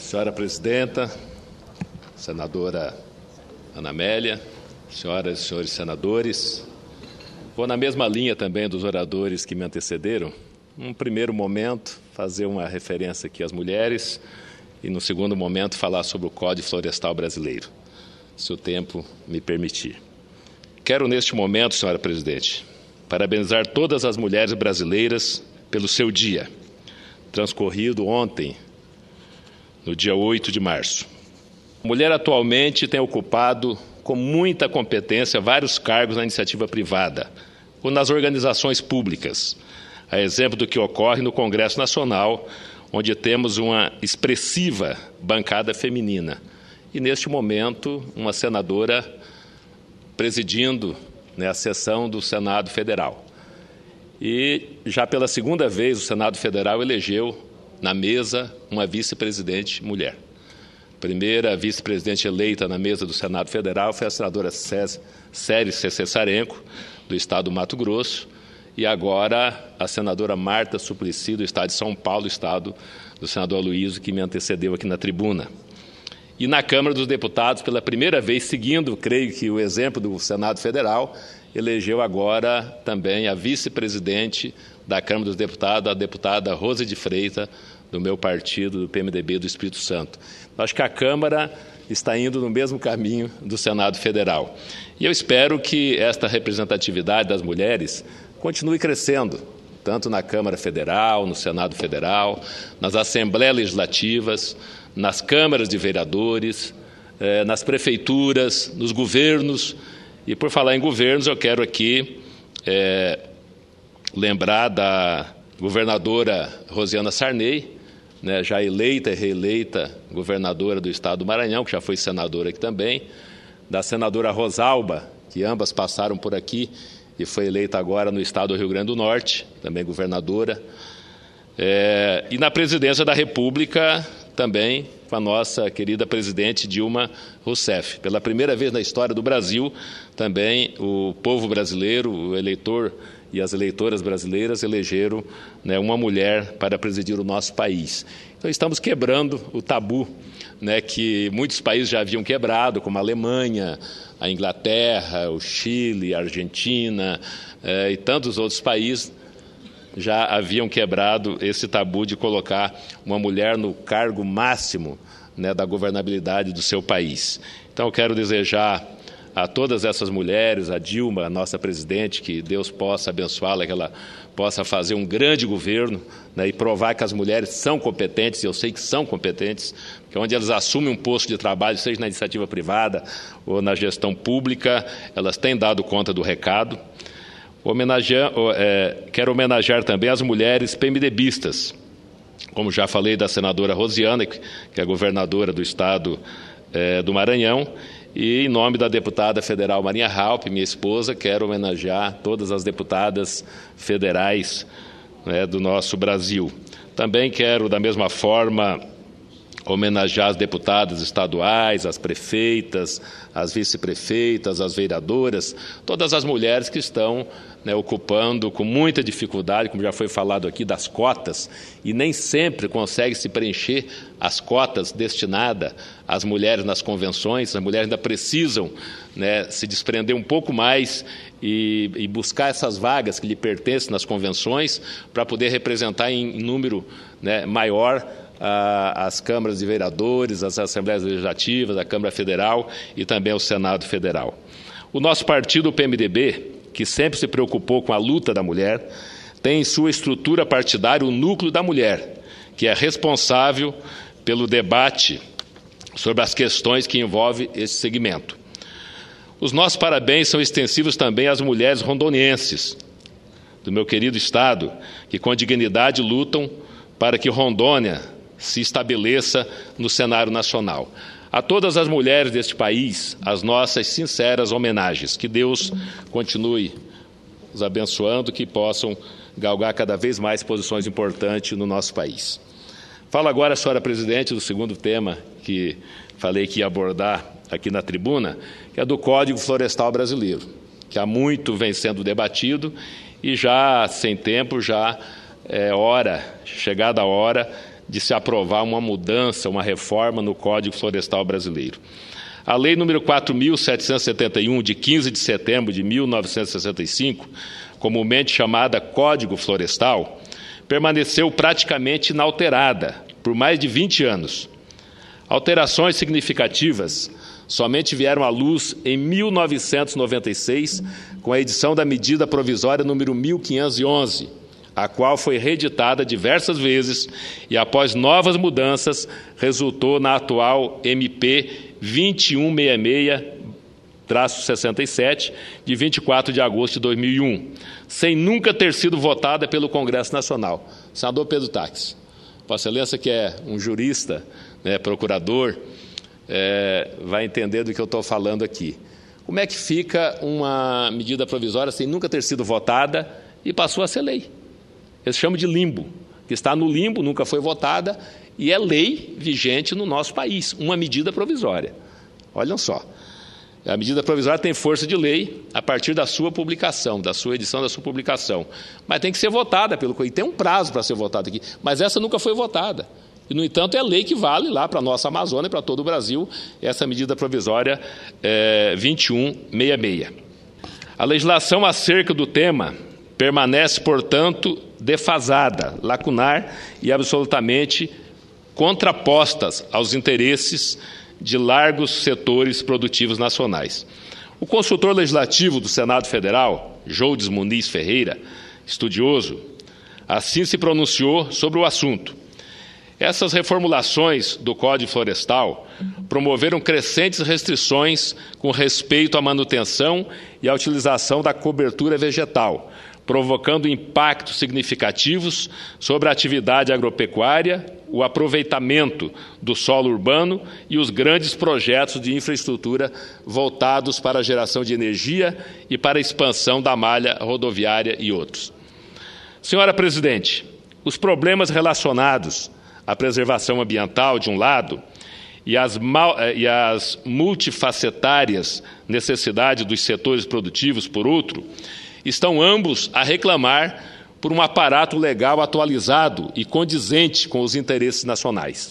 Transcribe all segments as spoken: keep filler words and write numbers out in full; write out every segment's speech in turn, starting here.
Senhora Presidenta, Senadora Ana Amélia, senhoras e senhores senadores, vou na mesma linha também dos oradores que me antecederam. Num primeiro momento, fazer uma referência aqui às mulheres e, no segundo momento, falar sobre o Código Florestal Brasileiro, se o tempo me permitir. Quero, neste momento, senhora Presidente, parabenizar todas as mulheres brasileiras pelo seu dia, transcorrido ontem, no dia oito de março. A mulher atualmente tem ocupado com muita competência vários cargos na iniciativa privada ou nas organizações públicas, a exemplo do que ocorre no Congresso Nacional, onde temos uma expressiva bancada feminina. E, neste momento, uma senadora presidindo, né, a sessão do Senado Federal. E, já pela segunda vez, o Senado Federal elegeu na mesa uma vice-presidente mulher. A primeira vice-presidente eleita na mesa do Senado Federal foi a senadora Céry Cessarenko, do estado do Mato Grosso, e agora a senadora Marta Suplicy, do estado de São Paulo, estado do senador Aloysio, que me antecedeu aqui na tribuna. E na Câmara dos Deputados, pela primeira vez, seguindo, creio que o exemplo do Senado Federal, elegeu agora também a vice-presidente da Câmara dos Deputados, a deputada Rose de Freitas, do meu partido, do P M D B do Espírito Santo. Acho que a Câmara está indo no mesmo caminho do Senado Federal. E eu espero que esta representatividade das mulheres continue crescendo, tanto na Câmara Federal, no Senado Federal, nas Assembleias Legislativas, nas câmaras de vereadores, eh, nas prefeituras, nos governos. E, por falar em governos, eu quero aqui eh, lembrar da governadora Rosiana Sarney, né, já eleita e reeleita governadora do estado do Maranhão, que já foi senadora aqui também, da senadora Rosalba, que ambas passaram por aqui e foi eleita agora no estado do Rio Grande do Norte, também governadora, é, e na presidência da República também com a nossa querida presidente Dilma Rousseff. Pela primeira vez na história do Brasil, também o povo brasileiro, o eleitor e as eleitoras brasileiras elegeram, né, uma mulher para presidir o nosso país. Então, estamos quebrando o tabu, né, que muitos países já haviam quebrado, como a Alemanha, a Inglaterra, o Chile, a Argentina eh, e tantos outros países já haviam quebrado esse tabu de colocar uma mulher no cargo máximo, né, da governabilidade do seu país. Então, eu quero desejar a todas essas mulheres, a Dilma, a nossa presidente, que Deus possa abençoá-la, que ela possa fazer um grande governo, né, e provar que as mulheres são competentes, e eu sei que são competentes, que onde elas assumem um posto de trabalho, seja na iniciativa privada ou na gestão pública, elas têm dado conta do recado. Homenagear, é, quero homenagear também as mulheres PMDBistas, como já falei da senadora Rosiana, que é governadora do estado é, do Maranhão, e em nome da deputada federal Marinha Halp, minha esposa, quero homenagear todas as deputadas federais, né, do nosso Brasil. Também quero, da mesma forma, homenagear as deputadas estaduais, as prefeitas, as vice-prefeitas, as vereadoras, todas as mulheres que estão, né, ocupando com muita dificuldade, como já foi falado aqui, das cotas, e nem sempre consegue se preencher as cotas destinadas às mulheres nas convenções. As mulheres ainda precisam, né, se desprender um pouco mais e, e buscar essas vagas que lhe pertencem nas convenções para poder representar em, em número, né, maior as câmaras de vereadores, as assembleias legislativas, a Câmara Federal e também o Senado Federal. O nosso partido, o P M D B, que sempre se preocupou com a luta da mulher, tem em sua estrutura partidária o Núcleo da Mulher, que é responsável pelo debate sobre as questões que envolvem esse segmento. Os nossos parabéns são extensivos também às mulheres rondonienses, do meu querido estado, que com dignidade lutam para que Rondônia se estabeleça no cenário nacional. A todas as mulheres deste país, as nossas sinceras homenagens. Que Deus continue os abençoando, que possam galgar cada vez mais posições importantes no nosso país. Falo agora, senhora presidente, do segundo tema que falei que ia abordar aqui na tribuna, que é do Código Florestal Brasileiro, que há muito vem sendo debatido e já, sem tempo, já é hora, chegada a hora, de se aprovar uma mudança, uma reforma no Código Florestal brasileiro. A Lei número quatro mil setecentos e setenta e um, de quinze de setembro de mil novecentos e sessenta e cinco, comumente chamada Código Florestal, permaneceu praticamente inalterada por mais de vinte anos. Alterações significativas somente vieram à luz em mil novecentos e noventa e seis, com a edição da medida provisória número mil quinhentos e onze, a qual foi reeditada diversas vezes e, após novas mudanças, resultou na atual M P vinte e um sessenta e seis traço sessenta e sete, de vinte e quatro de agosto de dois mil e um, sem nunca ter sido votada pelo Congresso Nacional. Senador Pedro Táxi, Vossa Excelência, que é um jurista, né, procurador, é, vai entender do que eu estou falando aqui. Como é que fica uma medida provisória sem nunca ter sido votada e passou a ser lei? Eles chamam de limbo, que está no limbo, nunca foi votada, e é lei vigente no nosso país, uma medida provisória. Olhem só, a medida provisória tem força de lei a partir da sua publicação, da sua edição, da sua publicação, mas tem que ser votada pelo e tem um prazo para ser votada aqui, mas essa nunca foi votada. E, no entanto, é lei que vale lá para a nossa Amazônia e para todo o Brasil, essa medida provisória é, vinte e um sessenta e seis. A legislação acerca do tema permanece, portanto, defasada, lacunar e absolutamente contrapostas aos interesses de largos setores produtivos nacionais. O consultor legislativo do Senado Federal, Joudes Muniz Ferreira, estudioso, assim se pronunciou sobre o assunto. Essas reformulações do Código Florestal promoveram crescentes restrições com respeito à manutenção e à utilização da cobertura vegetal, provocando impactos significativos sobre a atividade agropecuária, o aproveitamento do solo urbano e os grandes projetos de infraestrutura voltados para a geração de energia e para a expansão da malha rodoviária e outros. Senhora Presidente, os problemas relacionados à preservação ambiental, de um lado, e as, mal, e as multifacetárias necessidades dos setores produtivos, por outro, estão ambos a reclamar por um aparato legal atualizado e condizente com os interesses nacionais.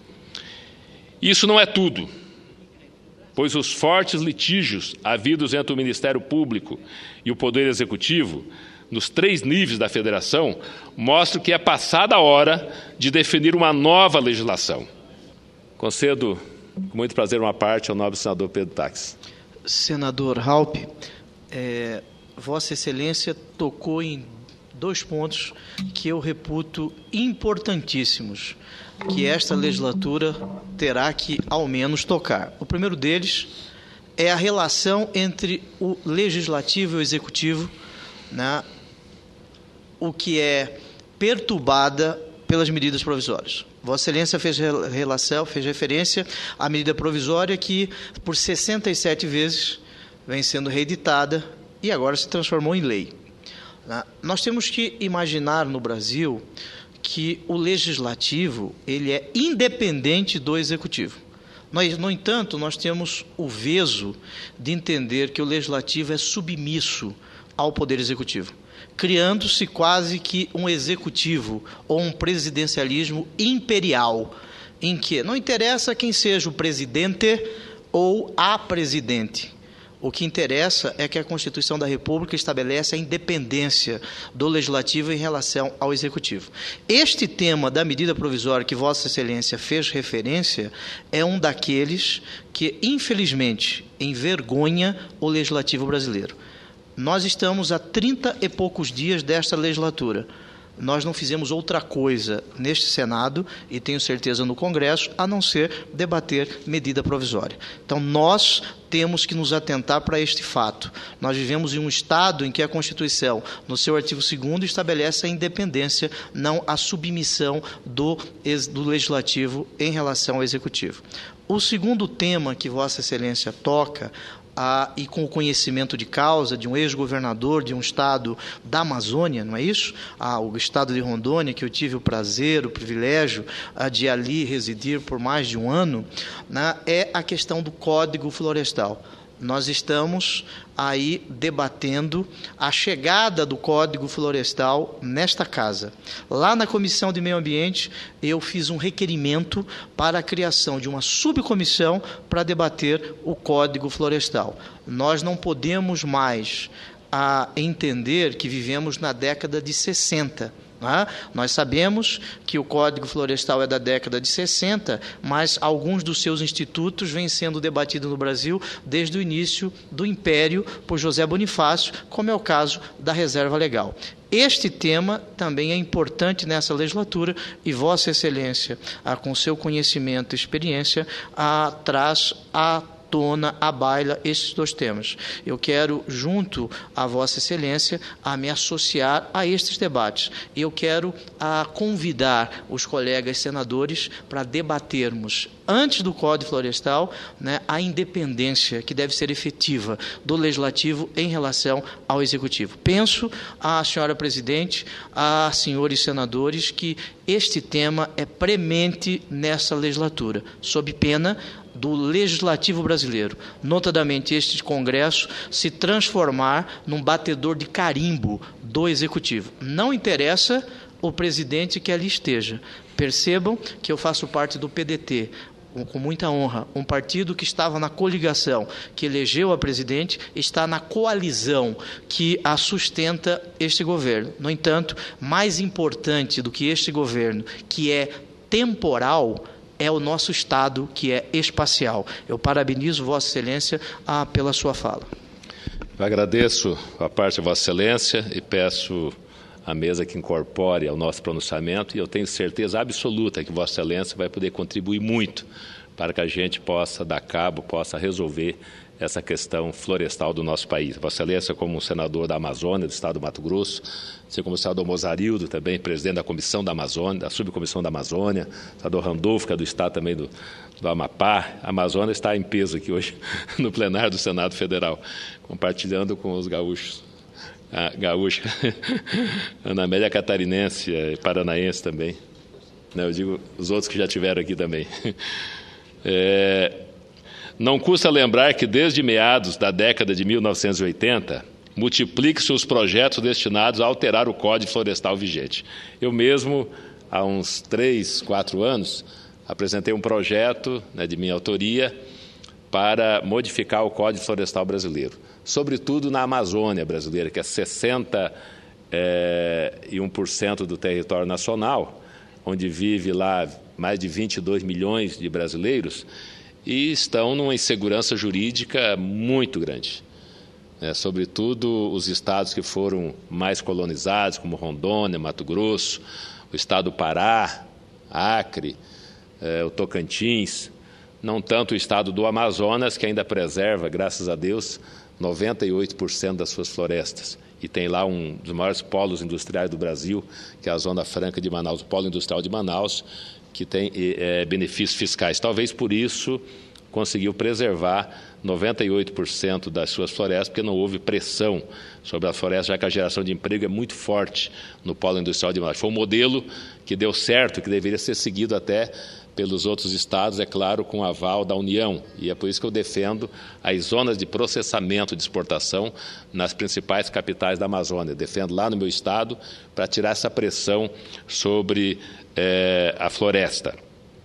Isso não é tudo, pois os fortes litígios havidos entre o Ministério Público e o Poder Executivo, nos três níveis da Federação, mostram que é passada a hora de definir uma nova legislação. Concedo com muito prazer uma parte ao nobre senador Pedro Táxi. Senador Raupp, é, Vossa Excelência tocou em dois pontos que eu reputo importantíssimos, que esta legislatura terá que, ao menos, tocar. O primeiro deles é a relação entre o Legislativo e o Executivo, né, o que é perturbada pelas medidas provisórias. Vossa Excelência fez relação, fez referência à medida provisória que, por sessenta e sete vezes, vem sendo reeditada e agora se transformou em lei. Nós temos que imaginar no Brasil que o Legislativo ele é independente do Executivo. Nós, no entanto, nós temos o veso de entender que o Legislativo é submisso ao Poder Executivo, criando-se quase que um executivo ou um presidencialismo imperial, em que não interessa quem seja o presidente ou a presidente. O que interessa é que a Constituição da República estabelece a independência do Legislativo em relação ao Executivo. Este tema da medida provisória que Vossa Excelência fez referência é um daqueles que, infelizmente, envergonha o Legislativo brasileiro. Nós estamos há trinta e poucos dias desta legislatura. Nós não fizemos outra coisa neste Senado, e tenho certeza no Congresso, a não ser debater medida provisória. Então, nós temos que nos atentar para este fato. Nós vivemos em um Estado em que a Constituição, no seu artigo segundo, estabelece a independência, não a submissão do, do Legislativo em relação ao Executivo. O segundo tema que Vossa Excelência toca, Ah, e com o conhecimento de causa de um ex-governador de um estado da Amazônia, não é isso? Ah, o estado de Rondônia, que eu tive o prazer, o privilégio ah, de ali residir por mais de um ano, né, é a questão do Código Florestal. nós estamos aí debatendo a chegada do Código Florestal nesta casa. Lá na Comissão de Meio Ambiente, eu fiz um requerimento para a criação de uma subcomissão para debater o Código Florestal. Nós não podemos mais a entender que vivemos na década de sessenta. Né? Nós sabemos que o Código Florestal é da década de sessenta, mas alguns dos seus institutos vêm sendo debatidos no Brasil desde o início do Império por José Bonifácio, como é o caso da Reserva Legal. Este tema também é importante nessa legislatura e Vossa Excelência, ah, com seu conhecimento e experiência, ah, traz a tona, à baila, esses dois temas. Eu quero, junto à Vossa Excelência, a me associar a estes debates. E eu quero a convidar os colegas senadores para debatermos, antes do Código Florestal, né, a independência que deve ser efetiva do Legislativo em relação ao Executivo. Penso, à senhora Presidente, a senhores senadores, que este tema é premente nessa legislatura, sob pena do Legislativo brasileiro, notadamente este Congresso, se transformar num batedor de carimbo do Executivo. Não interessa o presidente que ali esteja. Percebam que eu faço parte do P D T, com muita honra, um partido que estava na coligação, que elegeu a presidente, está na coalizão que a sustenta este governo. No entanto, mais importante do que este governo, que é temporal, é o nosso Estado, que é espacial. Eu parabenizo Vossa Excelência ah, pela sua fala. Eu agradeço a parte de Vossa Excelência e peço à mesa que incorpore ao nosso pronunciamento, e eu tenho certeza absoluta que Vossa Excelência vai poder contribuir muito para que a gente possa dar cabo, possa resolver essa questão florestal do nosso país. Vossa Excelência, como senador da Amazônia, do Estado do Mato Grosso, assim como o senador Mozarildo, também presidente da Comissão da Amazônia, da Subcomissão da Amazônia, o senador Randolfo, que é do Estado também do, do Amapá. A Amazônia está em peso aqui hoje no plenário do Senado Federal, compartilhando com os gaúchos. A gaúcha, Ana Amélia catarinense e paranaense também. Eu digo os outros que já tiveram aqui também. É, não custa lembrar que desde meados da década de mil novecentos e oitenta, multiplique-se os projetos destinados a alterar o Código Florestal vigente. Eu mesmo, há uns três, quatro anos, apresentei um projeto, né, de minha autoria para modificar o Código Florestal brasileiro, sobretudo na Amazônia brasileira, que é sessenta e um por cento do território nacional, onde vive lá mais de vinte e dois milhões de brasileiros, e estão numa insegurança jurídica muito grande. É, sobretudo os estados que foram mais colonizados, como Rondônia, Mato Grosso, o estado do Pará, Acre, é, o Tocantins, não tanto o estado do Amazonas, que ainda preserva, graças a Deus, noventa e oito por cento das suas florestas. E tem lá um dos maiores polos industriais do Brasil, que é a Zona Franca de Manaus, o Polo Industrial de Manaus, que tem é, benefícios fiscais. Talvez por isso conseguiu preservar noventa e oito por cento das suas florestas, porque não houve pressão sobre a floresta, já que a geração de emprego é muito forte no Polo Industrial de Manaus. Foi um modelo que deu certo, que deveria ser seguido até pelos outros estados, é claro, com aval da União. E é por isso que eu defendo as zonas de processamento de exportação nas principais capitais da Amazônia. Eu defendo lá no meu estado para tirar essa pressão sobre é, a floresta.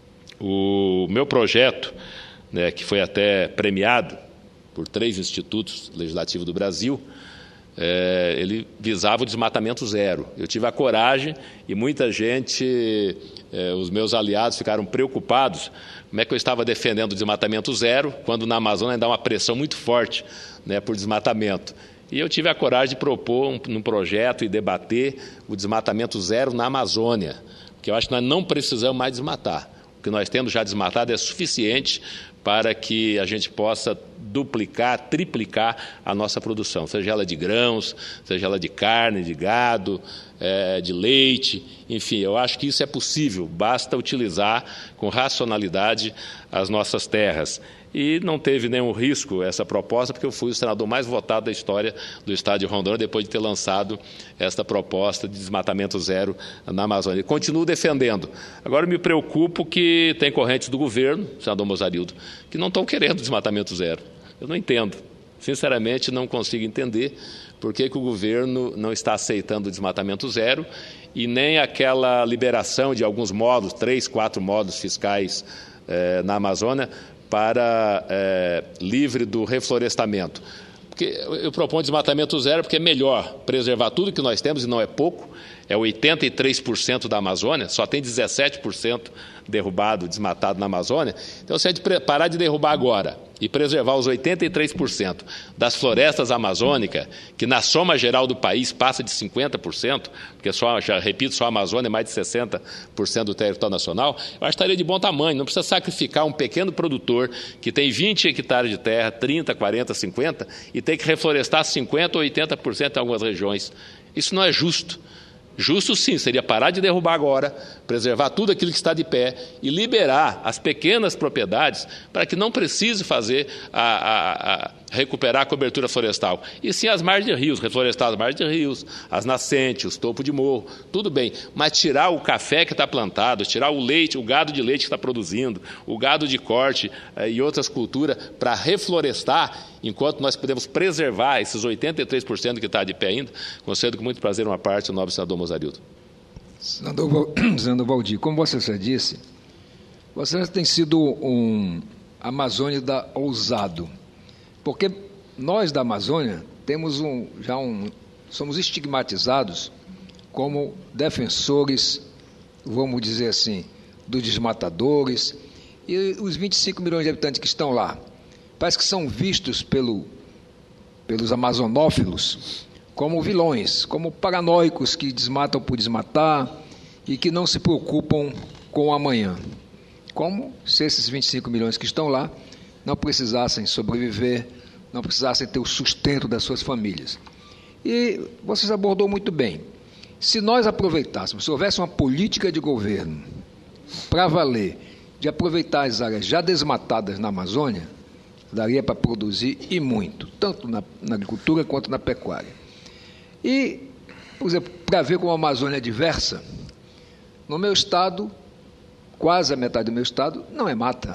O meu projeto, né, que foi até premiado por três institutos legislativos do Brasil, É, ele visava o desmatamento zero. Eu tive a coragem e muita gente, é, os meus aliados ficaram preocupados como é que eu estava defendendo o desmatamento zero, quando na Amazônia ainda há uma pressão muito forte, né, por desmatamento. E eu tive a coragem de propor um, um projeto e debater o desmatamento zero na Amazônia, porque eu acho que nós não precisamos mais desmatar. O que nós temos já desmatado é suficiente para que a gente possa duplicar, triplicar a nossa produção, seja ela de grãos, seja ela de carne, de gado, é, de leite, enfim, eu acho que isso é possível, basta utilizar com racionalidade as nossas terras. E não teve nenhum risco essa proposta, porque eu fui o senador mais votado da história do estado de Rondônia, depois de ter lançado esta proposta de desmatamento zero na Amazônia. E continuo defendendo. Agora, me preocupo que tem correntes do governo, senador Mozarildo, que não estão querendo desmatamento zero. Eu não entendo. Sinceramente, não consigo entender por que que o governo não está aceitando o desmatamento zero e nem aquela liberação de alguns módulos, três, quatro módulos fiscais eh, na Amazônia para eh, livre do reflorestamento. Porque eu proponho desmatamento zero porque é melhor preservar tudo que nós temos, e não é pouco, é oitenta e três por cento da Amazônia, só tem dezessete por cento derrubado, desmatado na Amazônia. Então, se a gente parar de derrubar agora e preservar os oitenta e três por cento das florestas amazônicas, que na soma geral do país passa de cinquenta por cento, porque, só, já repito, só a Amazônia é mais de sessenta por cento do território nacional, eu acho que estaria de bom tamanho. Não precisa sacrificar um pequeno produtor que tem vinte hectares de terra, trinta, quarenta, cinquenta, e tem que reflorestar cinquenta ou oitenta por cento em algumas regiões. Isso não é justo. Justo, sim, seria parar de derrubar agora, preservar tudo aquilo que está de pé e liberar as pequenas propriedades para que não precise fazer a, a, a recuperar a cobertura florestal. E sim as margens de rios, reflorestar as margens de rios, as nascentes, os topos de morro, tudo bem. Mas tirar o café que está plantado, tirar o leite, o gado de leite que está produzindo, o gado de corte eh, e outras culturas para reflorestar, enquanto nós podemos preservar esses oitenta e três por cento que está de pé ainda, concedo com muito prazer uma parte, o nobre senador Mozarildo. Senador, senador Valdir, como você já disse, você tem sido um amazônida ousado, porque nós da Amazônia temos um, já um, somos estigmatizados como defensores, vamos dizer assim, dos desmatadores, e os vinte e cinco milhões de habitantes que estão lá, parece que são vistos pelo, pelos amazonófilos como vilões, como paranoicos que desmatam por desmatar e que não se preocupam com o amanhã. Como se esses vinte e cinco milhões que estão lá não precisassem sobreviver, não precisassem ter o sustento das suas famílias. E você abordou muito bem. Se nós aproveitássemos, se houvesse uma política de governo para valer, de aproveitar as áreas já desmatadas na Amazônia, daria para produzir e muito, tanto na, na agricultura quanto na pecuária. E, por exemplo, para ver como a Amazônia é diversa, no meu estado, quase a metade do meu estado, não é mata.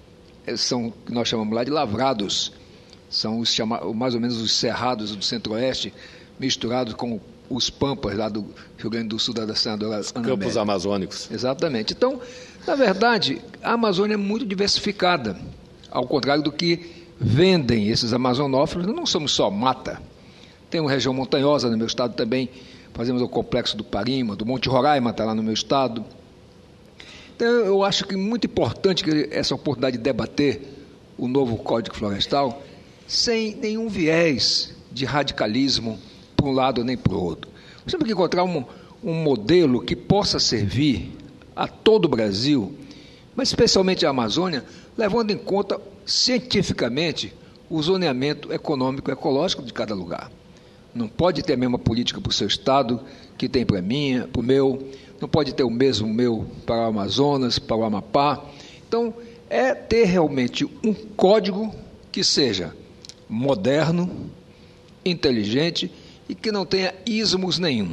São o que nós chamamos lá de lavrados. São os chama, mais ou menos os cerrados do centro-oeste, misturados com os pampas lá do Rio Grande do Sul, da senadora Ana Amélia. Campos amazônicos. Exatamente. Então, na verdade, a Amazônia é muito diversificada, ao contrário do que vendem esses amazonófilos. Não somos só mata. Tem uma região montanhosa no meu estado também, fazemos o complexo do Parima, do Monte Roraima está lá no meu estado. Então, eu acho que é muito importante que essa oportunidade de debater o novo Código Florestal sem nenhum viés de radicalismo para um lado nem para o outro. Nós temos que encontrar um, um modelo que possa servir a todo o Brasil, mas especialmente a Amazônia, levando em conta cientificamente o zoneamento econômico e ecológico de cada lugar. Não pode ter a mesma política para o seu estado que tem para mim, para o meu, não pode ter o mesmo meu para o Amazonas, para o Amapá. Então, é ter realmente um código que seja moderno, inteligente e que não tenha ismos nenhum.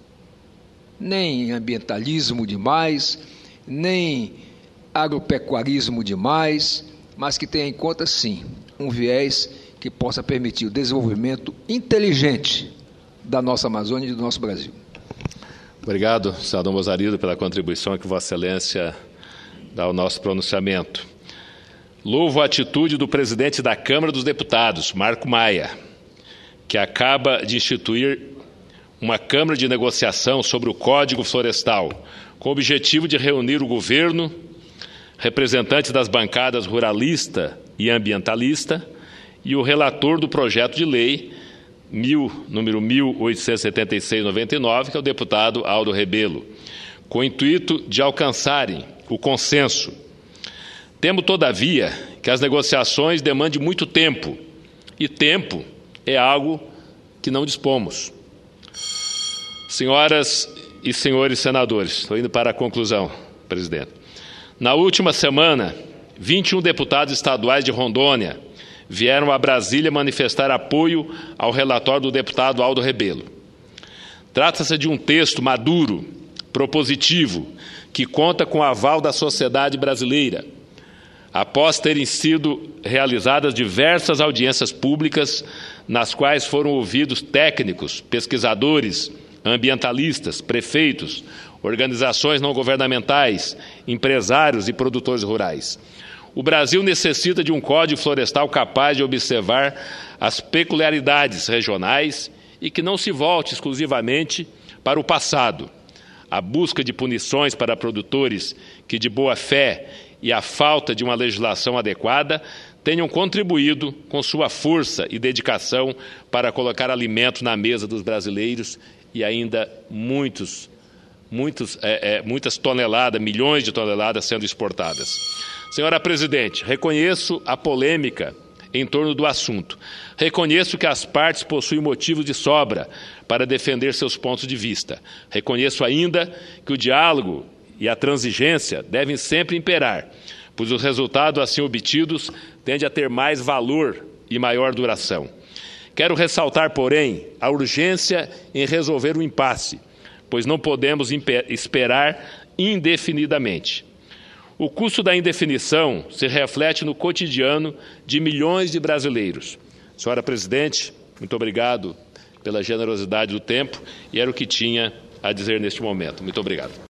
Nem ambientalismo demais, nem agropecuarismo demais, mas que tenha em conta, sim, um viés que possa permitir o desenvolvimento inteligente da nossa Amazônia e do nosso Brasil. Obrigado, senador Mozarildo, pela contribuição que Vossa Excelência dá ao nosso pronunciamento. Louvo a atitude do presidente da Câmara dos Deputados, Marco Maia, que acaba de instituir uma Câmara de negociação sobre o Código Florestal, com o objetivo de reunir o governo, representantes das bancadas ruralista e ambientalista, e o relator do projeto de lei, mil, número mil oitocentos e setenta e seis noventa e nove, que é o deputado Aldo Rebelo, com o intuito de alcançarem o consenso. Temo, todavia, que as negociações demandem muito tempo, e tempo é algo que não dispomos. Senhoras e senhores senadores, estou indo para a conclusão, presidente. Na última semana, vinte e um deputados estaduais de Rondônia vieram a Brasília manifestar apoio ao relatório do deputado Aldo Rebelo. Trata-se de um texto maduro, propositivo, que conta com o aval da sociedade brasileira. após terem sido realizadas diversas audiências públicas, nas quais foram ouvidos técnicos, pesquisadores, ambientalistas, prefeitos, organizações não governamentais, empresários e produtores rurais. O Brasil necessita de um Código Florestal capaz de observar as peculiaridades regionais e que não se volte exclusivamente para o passado. A busca de punições para produtores que, de boa fé e a falta de uma legislação adequada, tenham contribuído com sua força e dedicação para colocar alimento na mesa dos brasileiros e ainda muitos, muitos, é, é, muitas toneladas, milhões de toneladas sendo exportadas. Senhora Presidente, reconheço a polêmica em torno do assunto. Reconheço que as partes possuem motivos de sobra para defender seus pontos de vista. Reconheço ainda que o diálogo e a transigência devem sempre imperar, pois os resultados assim obtidos tendem a ter mais valor e maior duração. Quero ressaltar, porém, a urgência em resolver o impasse, pois não podemos esperar indefinidamente. O custo da indefinição se reflete no cotidiano de milhões de brasileiros. Senhora Presidente, muito obrigado pela generosidade do tempo e era o que tinha a dizer neste momento. Muito obrigado.